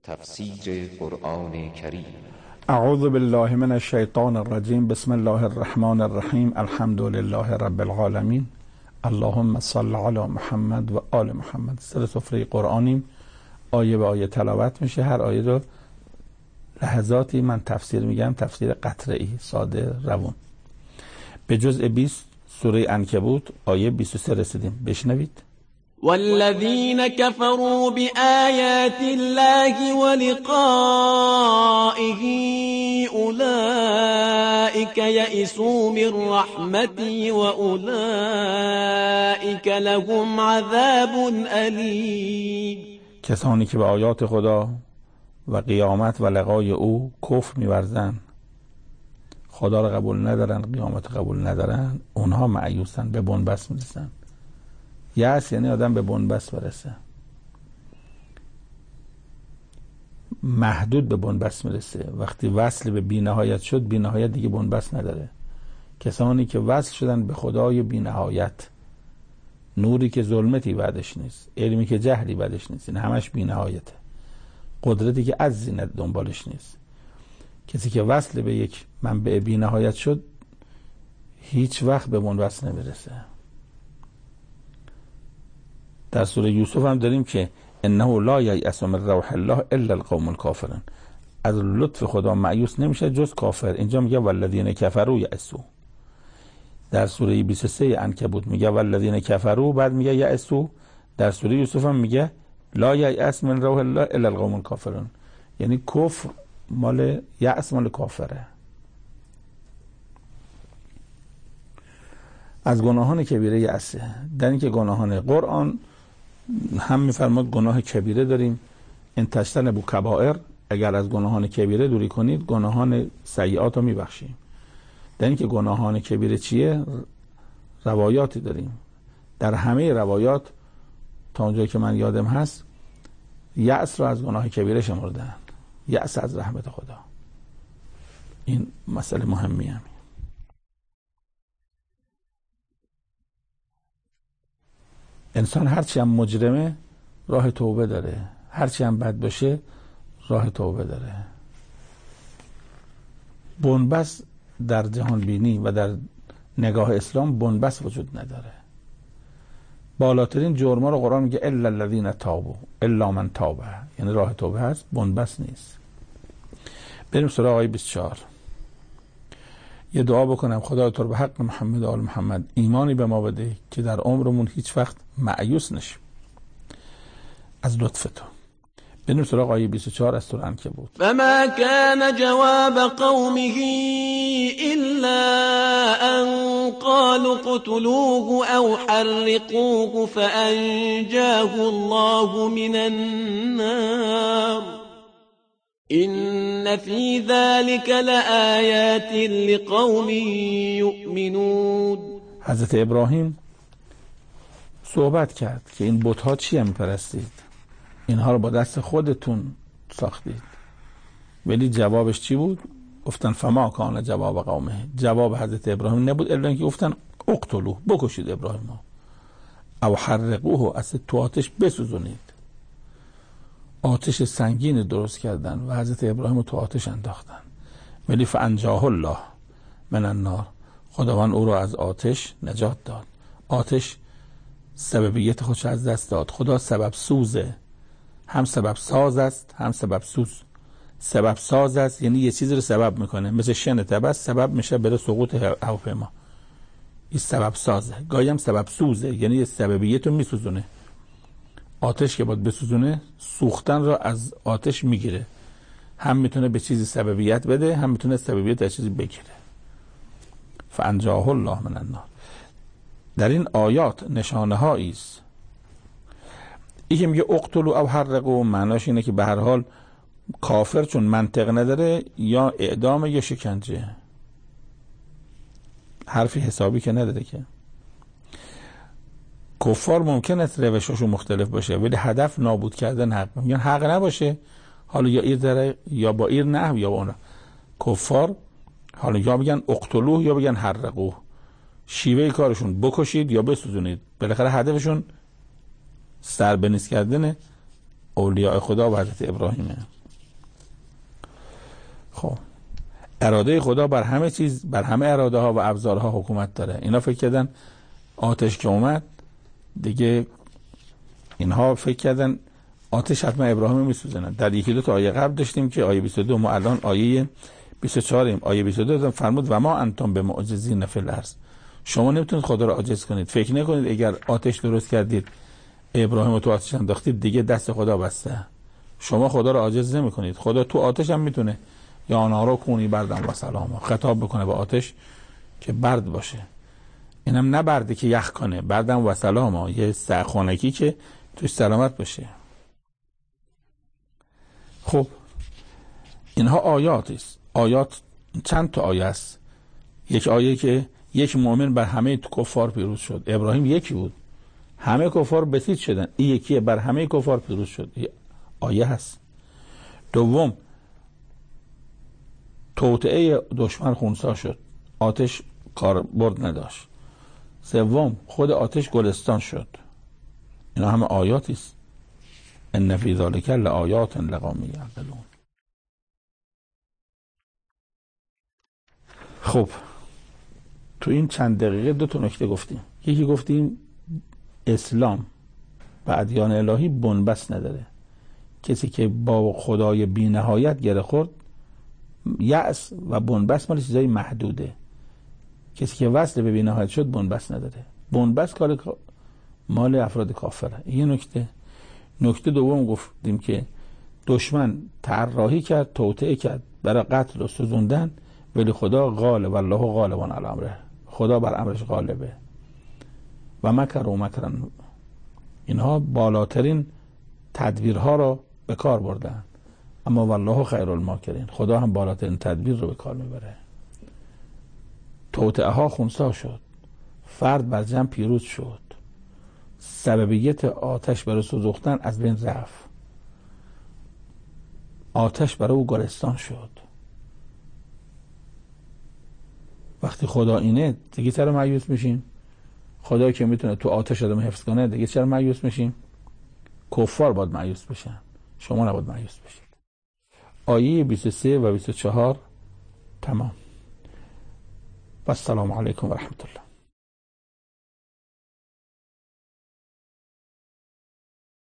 تفسیر قرآن کریم. اعوذ بالله من الشیطان الرجیم. بسم الله الرحمن الرحیم. الحمد لله رب العالمین. اللهم صل علی محمد و آل محمد. سر سفره قرآنیم، آیه به آیه تلاوت میشه. هر آیه رو لحظاتی من تفسیر میگم، تفسیر قطره‌ای ساده روون. به جزء 20 سوره عنکبوت آیه 23 رسیدیم. بشنوید. والذين كفروا بآيات الله ولقائه أولئك يئسوا من رحمتي وأولئك لهم عذاب أليم. کسانی که به آیات خدا و قیامت و لقای او کفر می‌ورزند، خدا را قبول ندارن، قیامت قبول ندارن، اونها مایوسن، به بنبست میرسن. یأس یعنی آدم به بنبست برسه، محدود به بنبست میرسه. وقتی وصل به بی‌نهایت شد، بی‌نهایت دیگه بنبست نداره. کسانی که وصل شدن به خدای بی‌نهایت، نوری که ظلمتی بعدش نیست، علمی که جهلی بعدش نیست، این همش بی‌نهایته، قدرتی که عجزی دنبالش نیست. کسی که وصل به یک منبع بی‌نهایت شد هیچ وقت به بنبست نمیرسه. در سوره یوسف هم داریم که انه لا ییأس من روح الله الا القوم الکافرون. از لطف خدا مایوس نمیشه جز کافر. اینجا میگه والذین کفروا یأسوا. در سوره 23 عنکبوت میگه والذین کفروا، بعد میگه یأسوا. در سوره یوسف هم میگه لا ییأس من روح الله الا القوم الکافرون. یعنی کفر مال یأس مال کافره. از گناهان کبیره یأسه. در اینکه گناهان قرآن هم میفرماد گناه کبیره داریم، ان تجتنبوا کبائر، اگر از گناهان کبیره دوری کنید گناهان سیئات رو میبخشیم. در اینکه گناهان کبیره چیه روایاتی داریم. در همه روایات تا اونجایی که من یادم هست یأس رو از گناه کبیره شمردن، یأس از رحمت خدا. این مسئله مهمیه. انسان هرچی هم مجرمه راه توبه داره، هرچی هم بد باشه راه توبه داره. بنبست در جهان بینی و در نگاه اسلام بنبست وجود نداره. بالاترین جرما رو قرآن میگه الا الذین تابوا الا من تاب، یعنی راه توبه هست، بنبست نیست. بریم سراغ آیه 24. یه دعا بکنم خدا تو رو به حق محمد و آل محمد ایمانی به ما بده که در عمرمون هیچ وقت مایوس نشیم از لطف تو. بریم سراغ آیه 24 از سوره عنکبوت. فما كان جواب قومه إلا أن قالوا اقتلوه أو حرقوه فأنجاه الله من النار إن في ذلك لآيات لقوم يؤمنون. حضرت ابراهیم صحبت کرد که این بت‌ها چی هم می‌پرستید؟ اینها رو با دست خودتون ساختید. ولی جوابش چی بود؟ گفتن فما کان جواب قومه. جواب حضرت ابراهیم نبود الا اینکه گفتن اقتلوه، بکشید ابراهیم ها، او حرقوه، از تو آتش بسوزونید. آتش سنگین درست کردن و حضرت ابراهیم رو تو آتش انداختن. ولی فانجاه الله من النار، خداوند او رو از آتش نجات داد. آتش سببیت خودش از دست داد. خدا سبب سوزه، هم سبب ساز است هم سبب سوز. سبب ساز است یعنی یه چیزی رو سبب میکنه، مثل شن تبس سبب میشه بره سقوط هواپیما، این سبب سازه. گاهی هم سبب سوزه یعنی یه سببیت رو میسوزونه. آتش که باید بسوزونه سوختن رو از آتش میگیره، هم میتونه به چیزی سببیت بده هم میتونه سببیت از چیزی بگیره. فانجاه الله من النار. در این آیات نشانه هایی است. این که میگه اقتلوا او حرقوا معناش اینه که به هر حال کافر چون منطق نداره یا اعدام یا شکنجه، حرفی حسابی که نداره. که کفار ممکن است روشاشون مختلف باشه ولی هدف نابود کردن حق. میگن حق نباشه، حالا یا ایر داره یا با ایر نه یا با اون. کفار حالا یا بگن اقتلوه یا بگن حرقوه، شیوه کارشون بکشید یا بسوزونید. بالاخره هدفشون سربنیز کردن اولیاء خدا و حضرت ابراهیمه. خب اراده خدا بر همه چیز، بر همه اراده ها و ابزارها حکومت داره. اینا فکر کردن آتش که اومد دیگه، اینها فکر کردن آتش حتما ابراهیم میسوزنن. در یکی دو تا آیه قبل داشتیم که آیه 22، ما الان آیه 24 آیه 22 فرمود و ما انتم به معجزین فی الارض، شما نمیتونید خدا رو عاجز کنید. فکر نکنید اگر آتش درست کردید ابراهیم رو تو آتش انداختید دیگه دست خدا بسته. شما خدا رو عاجز نمیکنید. خدا تو آتش هم میتونه یا نارو کونی بردم و سلام خطاب بکنه به آتش که برد باشه. اینم نه برده که یخ کنه، بردم و سلام، یه سخونکی که توش سلامت باشه. خب اینها آیات است. آیات چند تا آیه است. یک آیه که یک مؤمن بر همه کفار پیروز شد. ابراهیم یکی بود، همه کفار بسیج شدن، این یکی بر همه کفار پیروز شد. آیه هست. دوم توطئه دشمن خونسا شد، آتش کاربرد نداشت. سوم خود آتش گلستان شد. اینا همه آیاتی است. ان فی ذلک لآیات لقوم یعقلون. خب تو این چند دقیقه دو تا نکته گفتیم. یکی گفتیم اسلام و ادیان الهی بنبست نداره. کسی که با خدای بی نهایت گره خورد، یأس و بنبست مال چیزای محدوده. کسی که وصل به بی نهایت شد بنبست نداره. بنبست کار مال افراد کافره. این نکته. نکته دوم گفتیم که دشمن طراحی کرد، توطئه کرد برای قتل و سوزوندن، ولی خدا غالب، والله غالب علی امره، خدا بر امرش غالبه. و مکر و مکرن، اینها بالاترین تدبیرها رو به کار بردن، اما والله خیر الماکرین، خدا هم بالاترین تدبیر رو به کار میبره. توطئه ها خونسا شد، فرد بر جمع پیروز شد، سببیت آتش برای سوزوختن از بین رفت، آتش برای او گلستان شد. وقتی خدا اینه دیگه چرا مایوس میشیم؟ خدایی که میتونه تو آتش آدم حفظ کنه دیگه چرا مایوس میشیم؟ کفار باید مایوس بشن، شما نباید مایوس بشید. آیه 23 و 24 تمام. و السلام علیکم و رحمت الله.